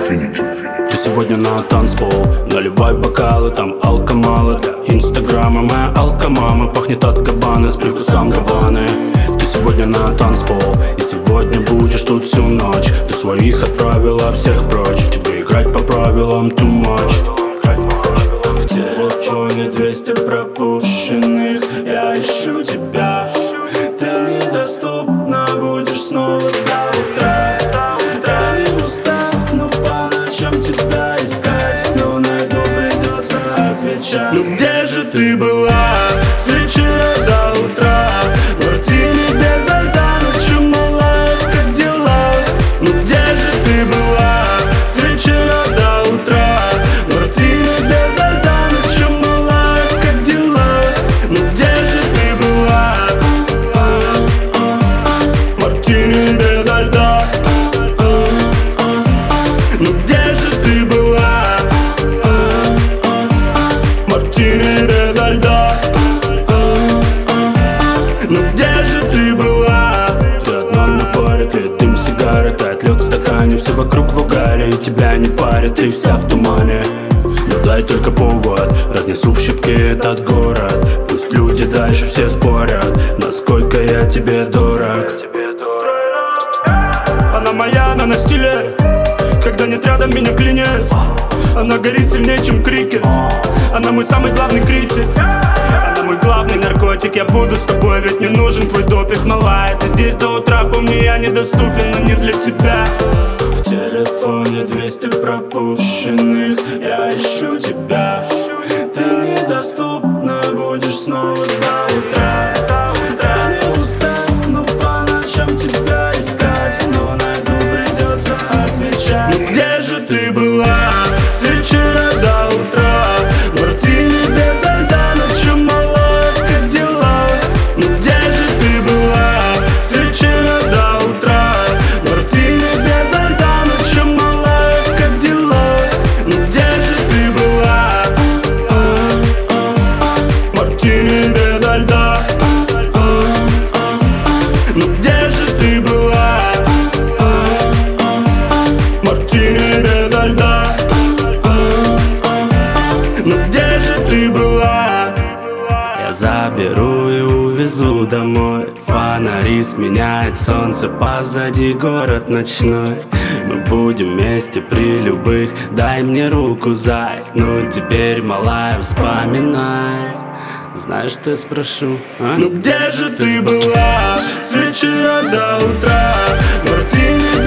Infinity. Ты сегодня на танцпол, наливай в бокалы, там алко мало. Для инстаграма моя алкомама пахнет от Габбаны с привкусом Гаваны. Ты сегодня на танцпол, и сегодня будешь тут всю ночь. Ты своих отправила всех прочь, тебе играть по правилам too much. В телефоне 200 пропущенных, я ищу тебя. Ты недоступна, будешь снова до утра. Я не устану по ночам тебя искать, но найду, придется отвечать. Ну где же ты была с вечера до утра? Мартини без льда, ночью малая, как дела? Ну где же ты была с вечера до утра? Мартини без льда, ночью малая, как дела? Ну где же ты была? Мартини без льда. Ну где же ты была? Мартини без льда. Ну где же ты была? Ты одна на паре, тлеет дым сигары, тает лед в стакане, все вокруг в угаре, и тебя не парит, ты вся в тумане. Ну дай только повод, разнесу в щепки этот город. Пусть люди дальше все спорят, насколько я тебе дорог. Она моя, она на стиле, когда нет рядом, меня клинит. Она горит сильнее, чем крикет. Она мой самый главный критик. Она мой главный наркотик. Я буду с тобой, ведь мне нужен твой допинг, малая. Ты здесь до утра, помни, я недоступен, но не для тебя. В телефоне 200 пропущенных, я ищу тебя. Ты недоступна, будешь снова до утра. Я не устану по ночам тебя искать, но найду, придется отвечать. Ну где же ты была с вечера до утра? Мартини без льда, ночью малая, как дела? Ну где же ты была с вечера до утра? Мартини без льда, ночью малая, как дела? Ну где же ты была? Мартини без льда. Ну где же ты была? Мартини без льда. Ну где же ты была? Я заберу и увезу домой. Фонари сменяет солнце, позади город ночной. Мы будем вместе при любых, дай мне руку, зай. Ну теперь, малая, вспоминай. Знаешь, что я спрошу, а? Ну где же ты была с вечера до утра? Мартини